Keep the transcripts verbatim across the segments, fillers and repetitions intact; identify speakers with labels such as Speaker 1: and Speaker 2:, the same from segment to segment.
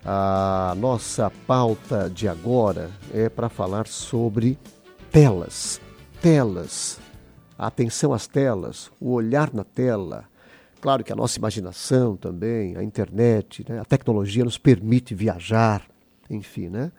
Speaker 1: A nossa pauta de agora é para falar sobre telas. Telas. A atenção às telas, o olhar na tela. Claro que a nossa imaginação também, a internet, né? A tecnologia nos permite viajar, enfim, né?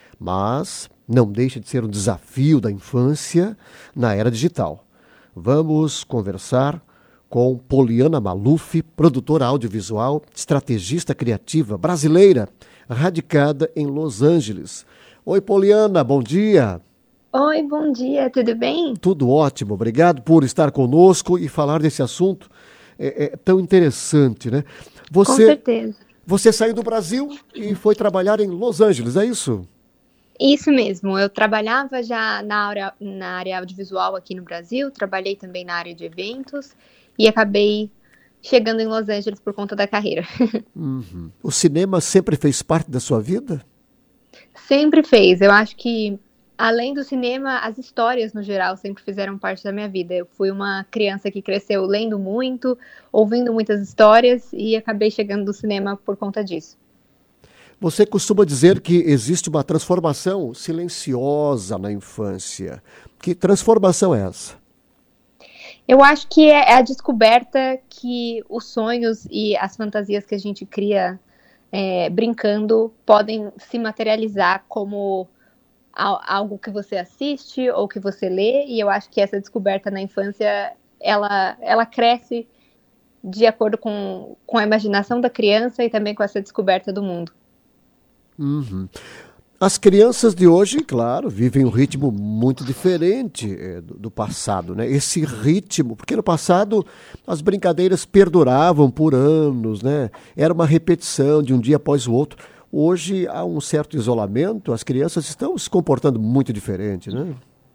Speaker 1: Mas não deixa de ser um desafio da infância na era digital. Vamos conversar com Poliana Maluf, produtora audiovisual, estrategista criativa brasileira, radicada em Los Angeles. Oi, Poliana, bom dia.
Speaker 2: Oi, bom dia, tudo bem?
Speaker 1: Tudo ótimo, obrigado por estar conosco e falar desse assunto é, é, tão interessante, né? Você,
Speaker 2: Com certeza.
Speaker 1: Você saiu do Brasil e foi trabalhar em Los Angeles, é isso?
Speaker 2: Isso mesmo, eu trabalhava já na área, na área audiovisual aqui no Brasil, trabalhei também na área de eventos e acabei chegando em Los Angeles por conta da carreira.
Speaker 1: Uhum. O cinema sempre fez parte da sua vida?
Speaker 2: Sempre fez, eu acho que além do cinema, as histórias no geral sempre fizeram parte da minha vida. Eu fui uma criança que cresceu lendo muito, ouvindo muitas histórias e acabei chegando no cinema por conta disso.
Speaker 1: Você costuma dizer que existe uma transformação silenciosa na infância. Que transformação é essa?
Speaker 2: Eu acho que é a descoberta que os sonhos e as fantasias que a gente cria é, brincando podem se materializar como algo que você assiste ou que você lê, e eu acho que essa descoberta na infância, ela, ela cresce de acordo com, com a imaginação da criança e também com essa descoberta do mundo.
Speaker 1: Uhum. As crianças de hoje, claro, vivem um ritmo muito diferente é, do, do passado, né? Esse ritmo, porque no passado as brincadeiras perduravam por anos, né? Era uma repetição de um dia após o outro. Hoje há um certo isolamento, as crianças estão se comportando muito diferente, né?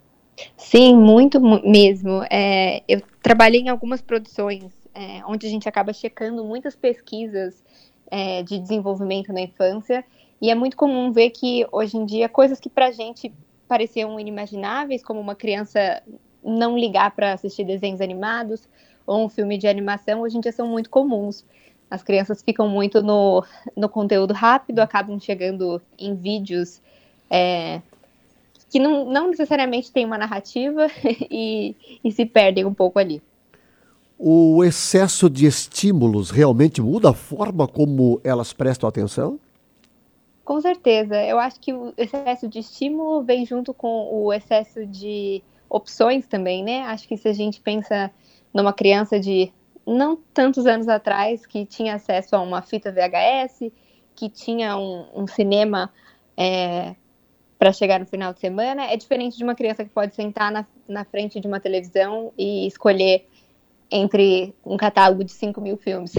Speaker 2: Sim, muito mesmo. É, eu trabalhei em algumas produções é, onde a gente acaba checando muitas pesquisas é, de desenvolvimento na infância, e é muito comum ver que hoje em dia coisas que pra gente pareciam inimagináveis, como uma criança não ligar para assistir desenhos animados ou um filme de animação, hoje em dia são muito comuns. As crianças ficam muito no, no conteúdo rápido, acabam chegando em vídeos é, que não, não necessariamente têm uma narrativa e, e se perdem um pouco ali.
Speaker 1: O excesso de estímulos realmente muda a forma como elas prestam atenção?
Speaker 2: Com certeza. Eu acho que o excesso de estímulo vem junto com o excesso de opções também, né? Acho que se a gente pensa numa criança de não tantos anos atrás, que tinha acesso a uma fita V H S, que tinha um, um cinema é, para chegar no final de semana, é diferente de uma criança que pode sentar na, na frente de uma televisão e escolher entre um catálogo de cinco mil filmes.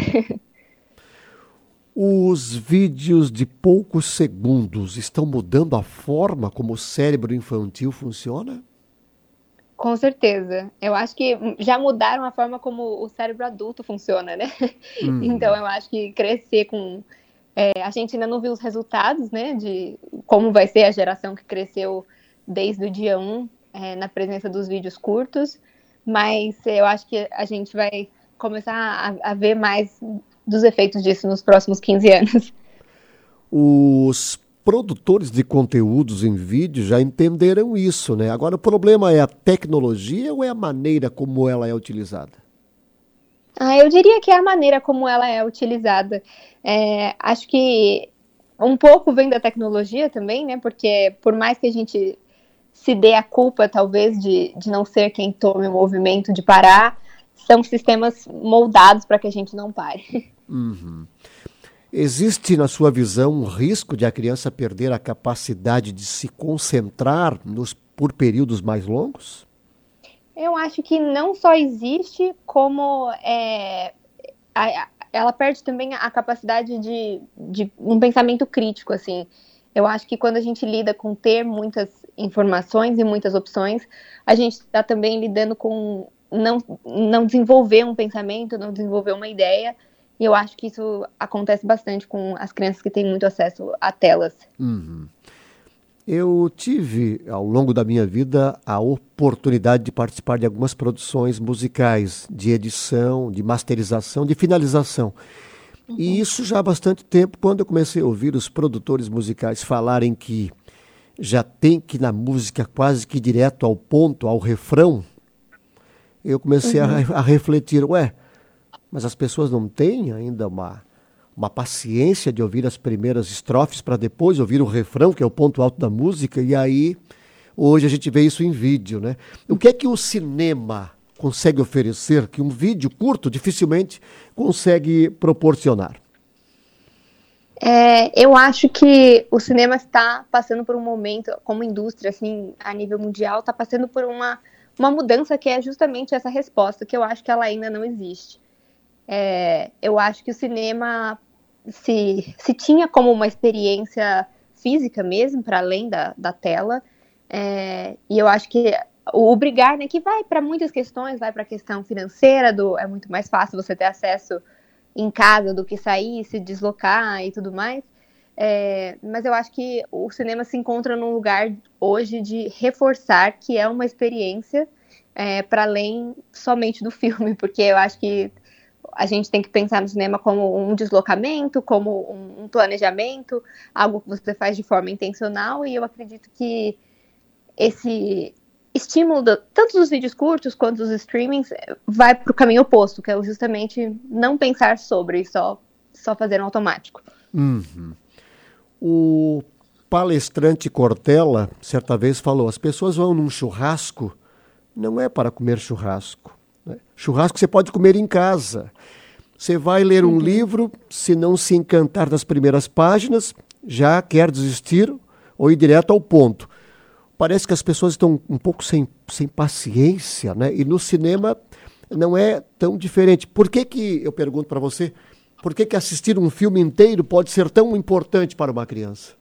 Speaker 1: Os vídeos de poucos segundos estão mudando a forma como o cérebro infantil funciona?
Speaker 2: Com certeza. Eu acho que já mudaram a forma como o cérebro adulto funciona, né?
Speaker 1: Uhum.
Speaker 2: Então, eu acho que crescer com... É, a gente ainda não viu os resultados, né? De como vai ser a geração que cresceu desde o dia um, é, na presença dos vídeos curtos. Mas eu acho que a gente vai começar a, a ver mais dos efeitos disso nos próximos quinze anos.
Speaker 1: Os produtores de conteúdos em vídeo já entenderam isso, né? Agora, o problema é a tecnologia ou é a maneira como ela é utilizada?
Speaker 2: Ah, eu diria que é a maneira como ela é utilizada. É, acho que um pouco vem da tecnologia também, né? Porque por mais que a gente se dê a culpa, talvez, de, de não ser quem tome o movimento de parar, são sistemas moldados para que a gente não pare.
Speaker 1: Uhum. Existe, na sua visão, um risco de a criança perder a capacidade de se concentrar nos, por períodos mais longos?
Speaker 2: Eu acho que não só existe, como é, a, ela perde também a capacidade de, de um pensamento crítico, assim. Eu acho que quando a gente lida com ter muitas informações e muitas opções, a gente está também lidando com não, não desenvolver um pensamento, não desenvolver uma ideia. E eu acho que isso acontece bastante com as crianças que têm muito acesso a telas.
Speaker 1: Uhum. Eu tive, ao longo da minha vida, a oportunidade de participar de algumas produções musicais, de edição, de masterização, de finalização. Uhum. E isso já há bastante tempo, quando eu comecei a ouvir os produtores musicais falarem que já tem que ir na música quase que direto ao ponto, ao refrão, eu comecei uhum. a, a refletir, ué, mas as pessoas não têm ainda uma, uma paciência de ouvir as primeiras estrofes para depois ouvir o refrão, que é o ponto alto da música, e aí hoje a gente vê isso em vídeo, né? O que é que o cinema consegue oferecer que um vídeo curto dificilmente consegue proporcionar?
Speaker 2: É, eu acho que o cinema está passando por um momento, como indústria, assim, a nível mundial, está passando por uma, uma mudança que é justamente essa resposta, que eu acho que ela ainda não existe. É, eu acho que o cinema se, se tinha como uma experiência física mesmo, para além da, da tela, é, e eu acho que o obrigar, né, que vai para muitas questões, vai para a questão financeira, do, é muito mais fácil você ter acesso em casa do que sair, se deslocar e tudo mais. É, mas eu acho que o cinema se encontra num lugar hoje de reforçar que é uma experiência é, para além somente do filme, porque eu acho que a gente tem que pensar no cinema como um deslocamento, como um, um planejamento, algo que você faz de forma intencional, e eu acredito que esse estímulo, do, tanto dos vídeos curtos quanto dos streamings, vai para o caminho oposto, que é justamente não pensar sobre e só, só fazer no automático.
Speaker 1: Uhum. O palestrante Cortella, certa vez, falou, as pessoas vão num churrasco, não é para comer churrasco. Né? Churrasco você pode comer em casa. Você vai ler um uhum. livro, se não se encantar nas primeiras páginas, já quer desistir ou ir direto ao ponto. Parece que as pessoas estão um pouco sem, sem paciência, né? E no cinema não é tão diferente. Por que que, eu pergunto para você, por que que assistir um filme inteiro pode ser tão importante para uma criança?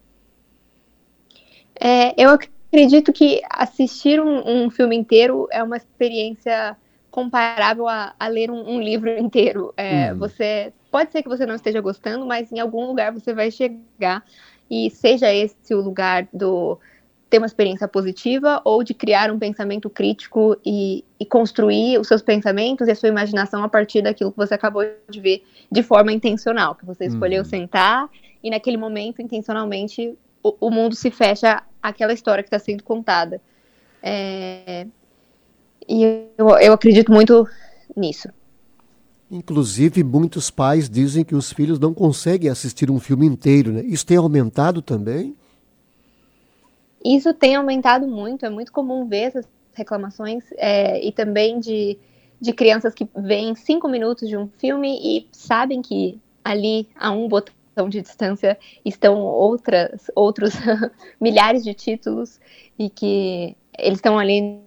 Speaker 2: É, eu acredito que assistir um, um filme inteiro é uma experiência comparável a, a ler um, um livro inteiro. É, uhum. Você pode ser que você não esteja gostando, mas em algum lugar você vai chegar, e seja esse o lugar do ter uma experiência positiva ou de criar um pensamento crítico e, e construir os seus pensamentos e a sua imaginação a partir daquilo que você acabou de ver de forma intencional, que você escolheu uhum. sentar e naquele momento, intencionalmente, o, o mundo se fecha àquela história que está sendo contada. É, e eu, eu acredito muito nisso.
Speaker 1: Inclusive, muitos pais dizem que os filhos não conseguem assistir um filme inteiro, né? Isso tem aumentado também?
Speaker 2: Isso tem aumentado muito, é muito comum ver essas reclamações, é, e também de, de crianças que veem cinco minutos de um filme e sabem que ali, a um botão de distância, estão outras, outros milhares de títulos e que eles estão ali.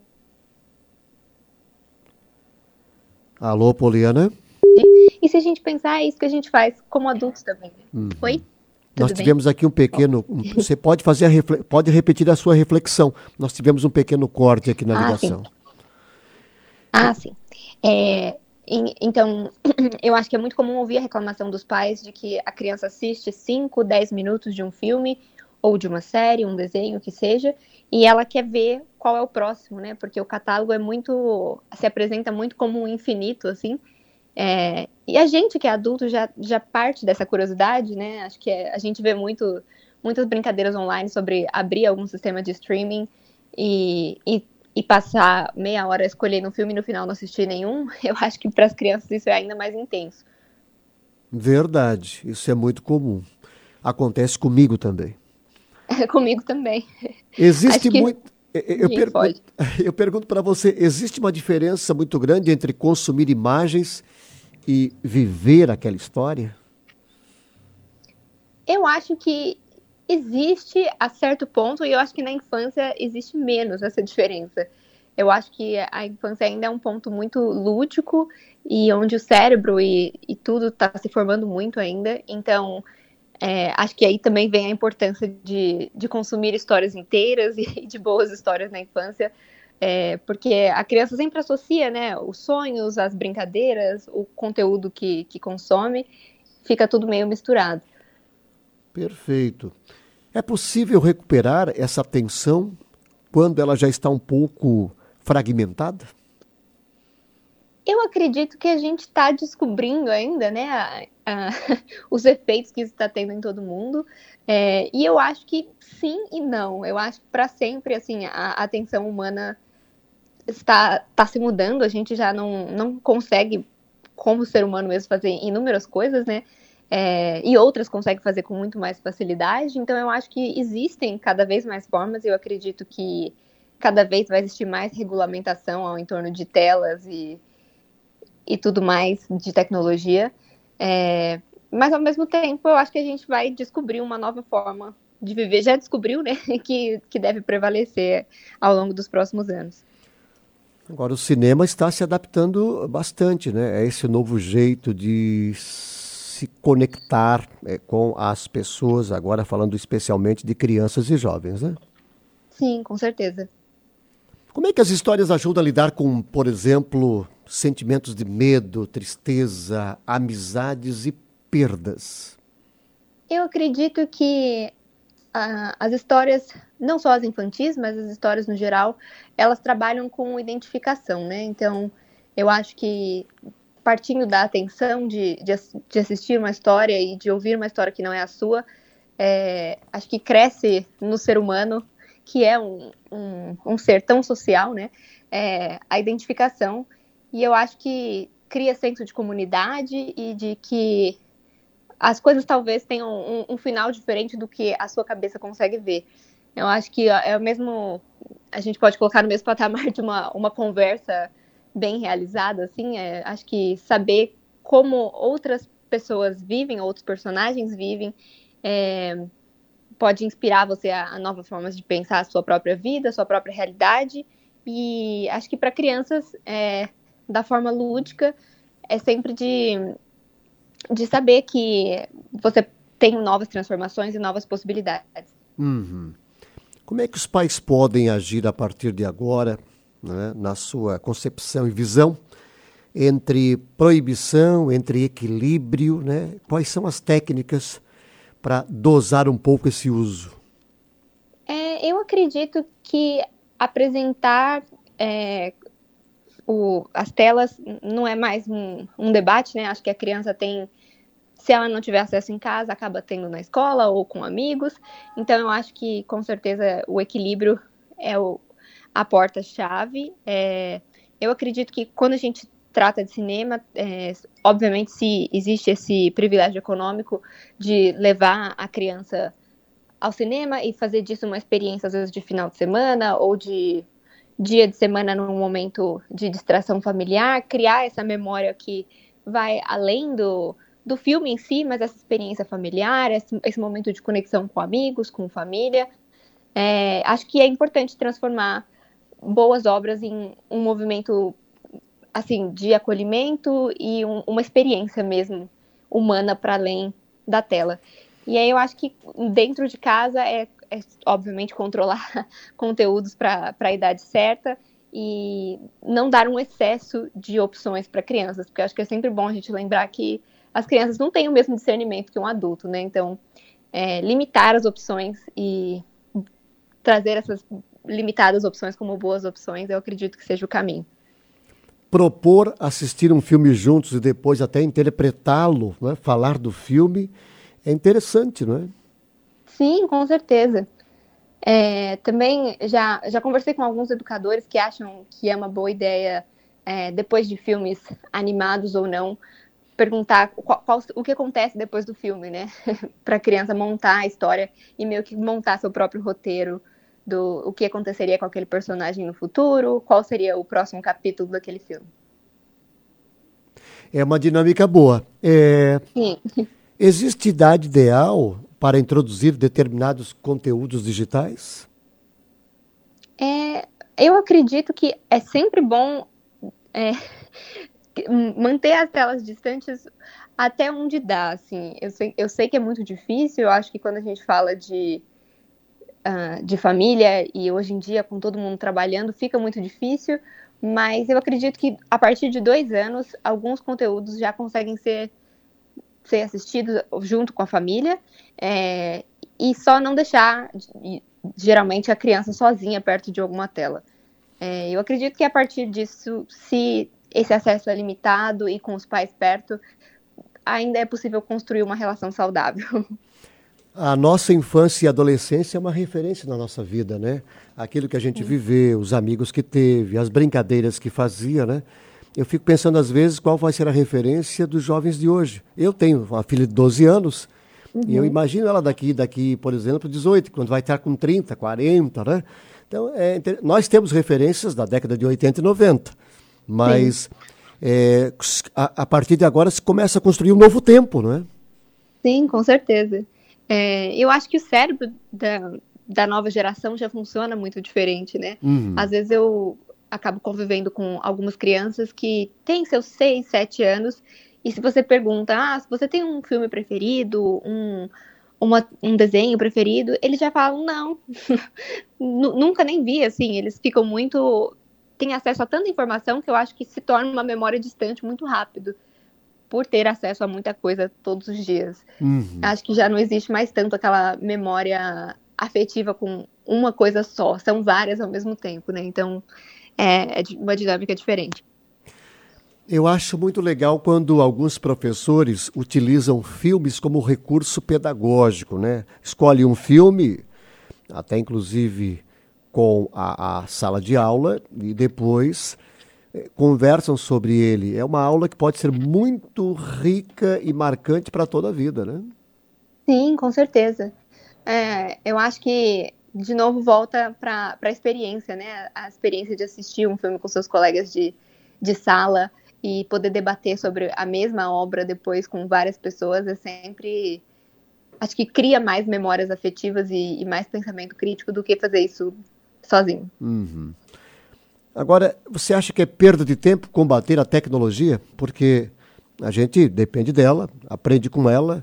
Speaker 1: Alô, Poliana?
Speaker 2: E se a gente pensar, é isso que a gente faz como adultos também. Uhum. Oi?
Speaker 1: Nós tivemos aqui um pequeno... Um, você pode fazer a refle, pode repetir a sua reflexão. Nós tivemos um pequeno corte aqui na ligação.
Speaker 2: Ah, sim. Ah, sim. É, em, então, eu acho que é muito comum ouvir a reclamação dos pais de que a criança assiste cinco, dez minutos de um filme ou de uma série, um desenho, que seja, e ela quer ver qual é o próximo, né? Porque o catálogo é muito... se apresenta muito como um infinito, assim. É, e a gente que é adulto já, já parte dessa curiosidade, né? Acho que é, a gente vê muito, muitas brincadeiras online sobre abrir algum sistema de streaming e, e, e passar meia hora escolhendo um filme e no final não assistir nenhum. Eu acho que para as crianças isso é ainda mais intenso.
Speaker 1: Verdade, isso é muito comum. Acontece comigo também.
Speaker 2: Comigo também.
Speaker 1: Existe muito... Eu, pergunto, eu pergunto para você, existe uma diferença muito grande entre consumir imagens e viver aquela história?
Speaker 2: Eu acho que existe a certo ponto, e eu acho que na infância existe menos essa diferença. Eu acho que a infância ainda é um ponto muito lúdico e onde o cérebro e, e tudo está se formando muito ainda. Então, é, acho que aí também vem a importância de, de consumir histórias inteiras e de boas histórias na infância. É, porque a criança sempre associa, né, os sonhos, as brincadeiras, o conteúdo que, que consome, fica tudo meio misturado.
Speaker 1: Perfeito. É possível recuperar essa atenção quando ela já está um pouco fragmentada?
Speaker 2: Eu acredito que a gente está descobrindo ainda, né, a, a, os efeitos que isso está tendo em todo mundo. É, e eu acho que sim e não. Eu acho que para sempre, assim, a, a atenção humana está, está se mudando. A gente já não, não consegue, como ser humano mesmo, fazer inúmeras coisas, né? É, e outras conseguem fazer com muito mais facilidade. Então eu acho que existem cada vez mais formas. E eu acredito que cada vez vai existir mais regulamentação ao entorno de telas e e tudo mais de tecnologia, é, mas ao mesmo tempo eu acho que a gente vai descobrir uma nova forma de viver, já descobriu, né, que, que deve prevalecer ao longo dos próximos anos.
Speaker 1: Agora, o cinema está se adaptando bastante, né? É esse novo jeito de se conectar é, com as pessoas, agora falando especialmente de crianças e jovens, né?
Speaker 2: Sim, com certeza.
Speaker 1: Como é que as histórias ajudam a lidar com, por exemplo, sentimentos de medo, tristeza, amizades e perdas?
Speaker 2: Eu acredito que ah, as histórias, não só as infantis, mas as histórias no geral, elas trabalham com identificação, né? Então, eu acho que partindo da atenção de, de, de assistir uma história e de ouvir uma história que não é a sua, é, acho que cresce no ser humano, que é um, um, um ser tão social, né? É, a identificação. E eu acho que cria senso de comunidade e de que as coisas talvez tenham um, um final diferente do que a sua cabeça consegue ver. Eu acho que é o mesmo. A gente pode colocar no mesmo patamar de uma, uma conversa bem realizada, assim. É, acho que saber como outras pessoas vivem, outros personagens vivem, é, pode inspirar você a, a novas formas de pensar a sua própria vida, a sua própria realidade. E acho que para crianças, é, da forma lúdica, é sempre de, de saber que você tem novas transformações e novas possibilidades.
Speaker 1: Uhum. Como é que os pais podem agir a partir de agora, né, na sua concepção e visão, entre proibição, entre equilíbrio, né? Quais são as técnicas para dosar um pouco esse uso?
Speaker 2: É, eu acredito que apresentar é, o, as telas não é mais um, um debate, né? Acho que a criança tem, se ela não tiver acesso em casa, acaba tendo na escola ou com amigos. Então eu acho que com certeza o equilíbrio é o, a porta-chave. É, eu acredito que quando a gente trata de cinema, é, obviamente se existe esse privilégio econômico de levar a criança ao cinema e fazer disso uma experiência, às vezes, de final de semana ou de dia de semana num momento de distração familiar, criar essa memória que vai além do, do filme em si, mas essa experiência familiar, esse, esse momento de conexão com amigos, com família. É, acho que é importante transformar boas obras em um movimento assim de acolhimento e um, uma experiência mesmo humana para além da tela. E aí eu acho que dentro de casa é, é obviamente, controlar conteúdos para a idade certa e não dar um excesso de opções para crianças, porque eu acho que é sempre bom a gente lembrar que as crianças não têm o mesmo discernimento que um adulto, né? Então, é, limitar as opções e trazer essas limitadas opções como boas opções, eu acredito que seja o caminho.
Speaker 1: Propor assistir um filme juntos e depois até interpretá-lo, né? Falar do filme, é interessante, não é?
Speaker 2: Sim, com certeza. É, também já, já conversei com alguns educadores que acham que é uma boa ideia, é, depois de filmes animados ou não, perguntar qual, qual, o que acontece depois do filme, né? Para a criança montar a história e meio que montar seu próprio roteiro do o que aconteceria com aquele personagem no futuro, qual seria o próximo capítulo daquele filme.
Speaker 1: É uma dinâmica boa. É...
Speaker 2: Sim.
Speaker 1: Existe idade ideal para introduzir determinados conteúdos digitais?
Speaker 2: É, eu acredito que é sempre bom é, manter as telas distantes até onde dá, assim. Eu sei, eu sei que é muito difícil, eu acho que quando a gente fala de, uh, de família e hoje em dia com todo mundo trabalhando, fica muito difícil, mas eu acredito que a partir de dois anos, alguns conteúdos já conseguem ser ser assistido junto com a família, é, e só não deixar, geralmente, a criança sozinha perto de alguma tela. É, eu acredito que a partir disso, se esse acesso é limitado e com os pais perto, ainda é possível construir uma relação saudável.
Speaker 1: A nossa infância e adolescência é uma referência na nossa vida, né? Aquilo que a gente viveu, os amigos que teve, as brincadeiras que fazia, né? Eu fico pensando às vezes qual vai ser a referência dos jovens de hoje. Eu tenho uma filha de doze anos e eu
Speaker 2: Uhum.
Speaker 1: imagino ela daqui, daqui, por exemplo, dezoito, quando vai estar com trinta, quarenta, né? Então, é, inter- nós temos referências da década de oitenta e noventa,
Speaker 2: Sim,
Speaker 1: mas é, a, a partir de agora se começa a construir um novo tempo, não é?
Speaker 2: sim, com certeza. É, eu acho que o cérebro da, da nova geração já funciona muito diferente, né?
Speaker 1: Uhum.
Speaker 2: Às vezes eu acabo convivendo com algumas crianças que têm seus seis, sete anos, e se você pergunta, ah, se você tem um filme preferido, um, uma- um desenho preferido, eles já falam, não, nu- nunca nem vi, assim, eles ficam muito. Têm acesso a tanta informação que eu acho que se torna uma memória distante muito rápido, por ter acesso a muita coisa todos os dias.
Speaker 1: Uhum.
Speaker 2: Acho que já não existe mais tanto aquela memória afetiva com uma coisa só, são várias ao mesmo tempo, né? Então é, é uma dinâmica diferente.
Speaker 1: Eu acho muito legal quando alguns professores utilizam filmes como recurso pedagógico, né? Escolhe um filme, até inclusive com a, a sala de aula, e depois eh, conversam sobre ele. É uma aula que pode ser muito rica e marcante para toda a vida, né?
Speaker 2: Sim, com certeza. É, eu acho que, de novo, volta para a experiência, né? A experiência de assistir um filme com seus colegas de, de sala e poder debater sobre a mesma obra depois com várias pessoas é sempre. Acho que cria mais memórias afetivas e, e mais pensamento crítico do que fazer isso sozinho.
Speaker 1: Agora, você acha que é perda de tempo combater a tecnologia? Porque a gente depende dela, aprende com ela,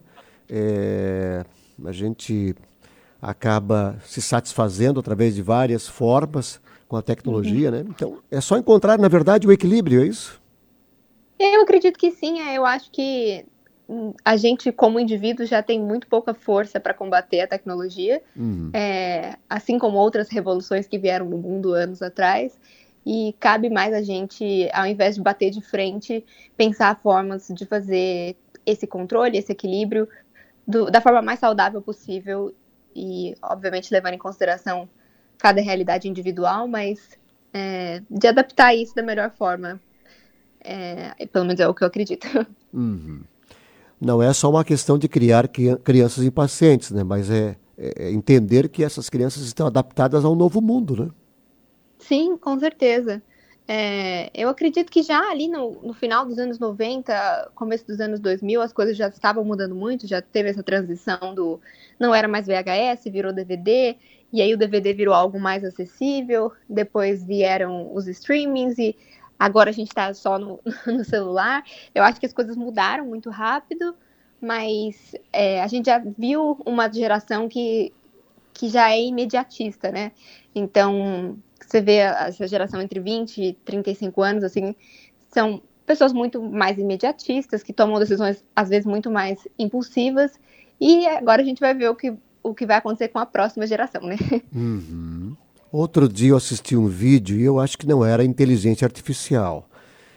Speaker 1: é, a gente acaba se satisfazendo através de várias formas com a
Speaker 2: Uhum.
Speaker 1: tecnologia, né? Então, é só encontrar, na verdade, o equilíbrio, é isso?
Speaker 2: Eu acredito que sim, é, eu acho que hum, a gente, como indivíduo, já tem muito pouca força para combater a tecnologia,
Speaker 1: Uhum.
Speaker 2: é, assim como outras revoluções que vieram no mundo anos atrás, e cabe mais a gente, ao invés de bater de frente, pensar formas de fazer esse controle, esse equilíbrio, do- da forma mais saudável possível, e, obviamente, levando em consideração cada realidade individual, mas é, de adaptar isso da melhor forma. É, pelo menos é o que eu acredito.
Speaker 1: Não é só uma questão de criar cri- crianças impacientes, né? Mas é, é entender que essas crianças estão adaptadas ao novo mundo, né?
Speaker 2: Sim, com certeza. É, eu acredito que já ali no, no final dos anos noventa, começo dos anos dois mil, as coisas já estavam mudando muito, já teve essa transição do não era mais V H S, virou D V D, e aí o D V D virou algo mais acessível, depois vieram os streamings e agora a gente está só no, no celular. Eu acho que as coisas mudaram muito rápido, mas é, a gente já viu uma geração que que já é imediatista, né? Então, você vê essa geração entre vinte e trinta e cinco anos, assim, são pessoas muito mais imediatistas, que tomam decisões, às vezes, muito mais impulsivas, e agora a gente vai ver o que, o que vai acontecer com a próxima geração, né?
Speaker 1: Outro dia eu assisti um vídeo e eu acho que não era inteligência artificial.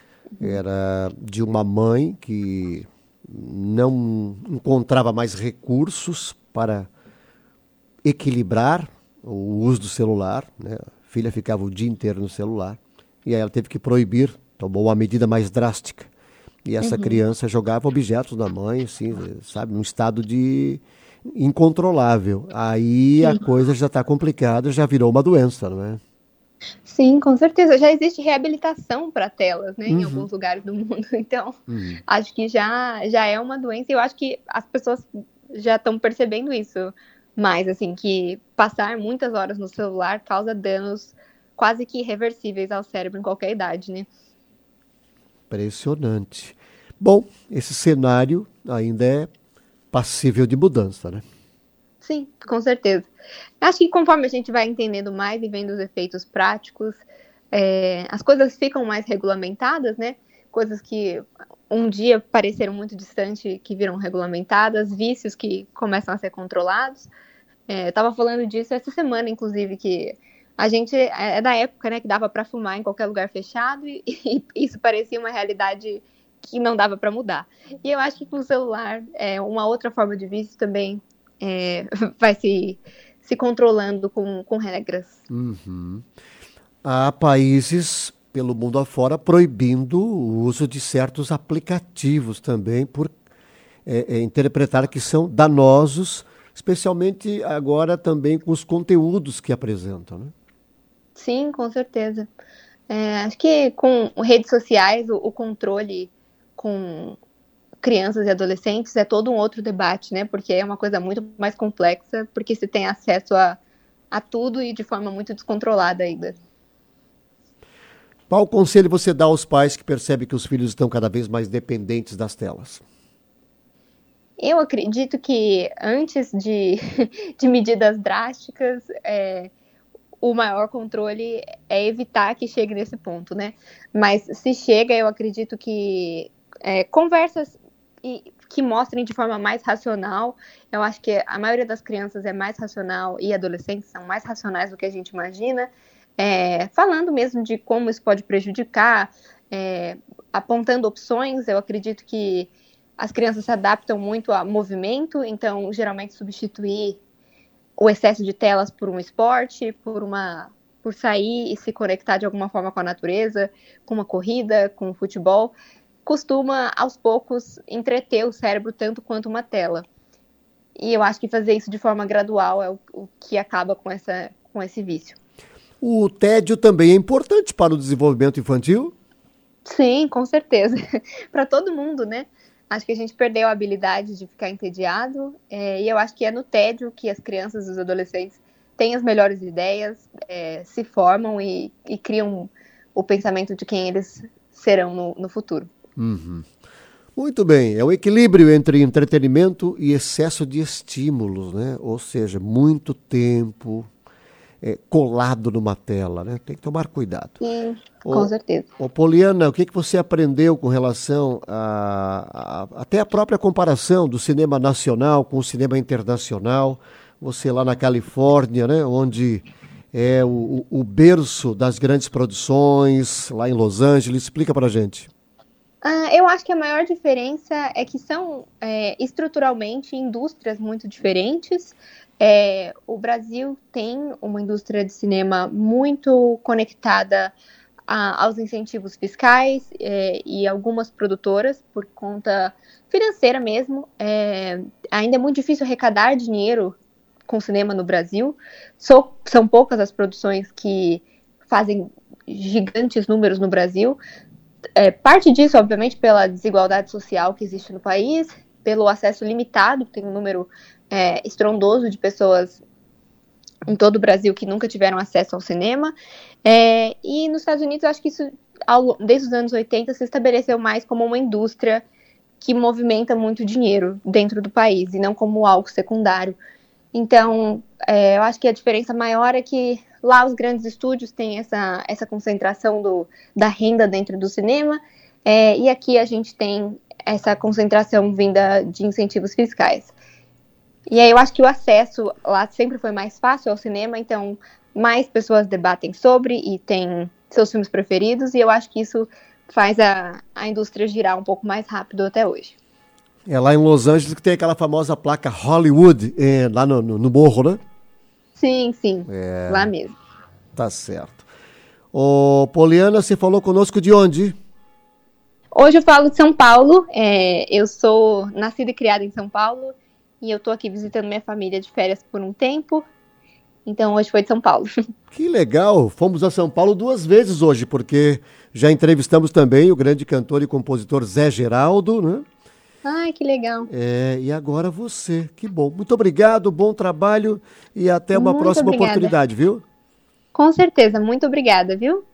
Speaker 1: Era de uma mãe que não encontrava mais recursos para equilibrar o uso do celular, né? A filha ficava o dia inteiro no celular e aí ela teve que proibir, tomou uma medida mais drástica. E essa
Speaker 2: Uhum.
Speaker 1: criança jogava objetos da mãe, assim, sabe, num estado de incontrolável. Aí a
Speaker 2: Sim.
Speaker 1: coisa já está complicada, já virou uma doença, não é?
Speaker 2: Sim, com certeza. Já existe reabilitação para telas, né, em
Speaker 1: Uhum,
Speaker 2: alguns lugares do mundo. Então,
Speaker 1: uhum.
Speaker 2: acho que já, já é uma doença e eu acho que as pessoas já estão percebendo isso mais, assim, que passar muitas horas no celular causa danos quase que irreversíveis ao cérebro em qualquer idade, né?
Speaker 1: Impressionante. Bom, esse cenário ainda é passível de mudança, né?
Speaker 2: Sim, com certeza. Acho que conforme a gente vai entendendo mais e vendo os efeitos práticos, é, as coisas ficam mais regulamentadas, né? Coisas que um dia pareceram muito distantes, que viram regulamentadas, vícios que começam a ser controlados. É, eu estava falando disso essa semana, inclusive, que a gente é da época, né, que dava para fumar em qualquer lugar fechado e, e isso parecia uma realidade que não dava para mudar. E eu acho que com o celular, é, uma outra forma de vício também é, vai se, se controlando com, com regras.
Speaker 1: Uhum. Há países pelo mundo afora proibindo o uso de certos aplicativos também por é, é, interpretar que são danosos, especialmente agora também com os conteúdos que apresentam, né?
Speaker 2: Sim, com certeza. É, acho que com redes sociais, o, o controle com crianças e adolescentes é todo um outro debate, né? Porque é uma coisa muito mais complexa, porque se tem acesso a, a tudo e de forma muito descontrolada ainda.
Speaker 1: Qual conselho você dá aos pais que percebem que os filhos estão cada vez mais dependentes das telas?
Speaker 2: Eu acredito que antes de, de medidas drásticas, é, o maior controle é evitar que chegue nesse ponto, né? Mas se chega, eu acredito que é, conversas e, que mostrem de forma mais racional, eu acho que a maioria das crianças é mais racional e adolescentes são mais racionais do que a gente imagina, é, falando mesmo de como isso pode prejudicar, é, apontando opções. Eu acredito que as crianças se adaptam muito a movimento, então geralmente substituir o excesso de telas por um esporte, por uma, por sair e se conectar de alguma forma com a natureza, com uma corrida, com o futebol, costuma aos poucos entreter o cérebro tanto quanto uma tela. E eu acho que fazer isso de forma gradual é o, o que acaba com, essa, com esse vício.
Speaker 1: O tédio também é importante para o desenvolvimento infantil?
Speaker 2: Sim, com certeza. Para todo mundo, né? Acho que a gente perdeu a habilidade de ficar entediado, é, e eu acho que é no tédio que as crianças e os adolescentes têm as melhores ideias, é, se formam e, e criam o pensamento de quem eles serão no, no futuro.
Speaker 1: Uhum. Muito bem, é o equilíbrio entre entretenimento e excesso de estímulos, né? Ou seja, muito tempo é, colado numa tela, né? Tem que tomar cuidado.
Speaker 2: Sim, com
Speaker 1: ô,
Speaker 2: certeza.
Speaker 1: Ô Poliana, o que, que você aprendeu com relação a, a até a própria comparação do cinema nacional com o cinema internacional? Você lá na Califórnia, né? Onde é o, o berço das grandes produções, lá em Los Angeles. Explica pra gente.
Speaker 2: Ah, eu acho que a maior diferença é que são é, estruturalmente indústrias muito diferentes. É, o Brasil tem uma indústria de cinema muito conectada a, aos incentivos fiscais é, e algumas produtoras, por conta financeira mesmo. É, ainda é muito difícil arrecadar dinheiro com cinema no Brasil. So, são poucas as produções que fazem gigantes números no Brasil. É, parte disso, obviamente, pela desigualdade social que existe no país, pelo acesso limitado, tem um número é, estrondoso de pessoas em todo o Brasil que nunca tiveram acesso ao cinema. É, e nos Estados Unidos, eu acho que isso, ao, desde os anos oitenta, se estabeleceu mais como uma indústria que movimenta muito dinheiro dentro do país, e não como algo secundário. Então, é, eu acho que a diferença maior é que lá os grandes estúdios têm essa, essa concentração do, da renda dentro do cinema, é, e aqui a gente tem essa concentração vinda de incentivos fiscais. E aí eu acho que o acesso lá sempre foi mais fácil ao cinema, então mais pessoas debatem sobre e têm seus filmes preferidos, e eu acho que isso faz a, a indústria girar um pouco mais rápido até hoje.
Speaker 1: É lá em Los Angeles que tem aquela famosa placa Hollywood, é, lá no, no, no morro, né?
Speaker 2: Sim, sim,
Speaker 1: é,
Speaker 2: lá mesmo.
Speaker 1: Tá certo. Ô, Poliana, você falou conosco de onde?
Speaker 2: Hoje eu falo de São Paulo, é, eu sou nascida e criada em São Paulo, e eu tô aqui visitando minha família de férias por um tempo, então hoje foi de São Paulo.
Speaker 1: Que legal, fomos a São Paulo duas vezes hoje, porque já entrevistamos também o grande cantor e compositor Zé Geraldo, né?
Speaker 2: Ai, que legal.
Speaker 1: É, e agora você, que bom. Muito obrigado, bom trabalho e até uma
Speaker 2: Muito
Speaker 1: próxima
Speaker 2: obrigada.
Speaker 1: oportunidade, viu?
Speaker 2: Com certeza, muito obrigada, viu?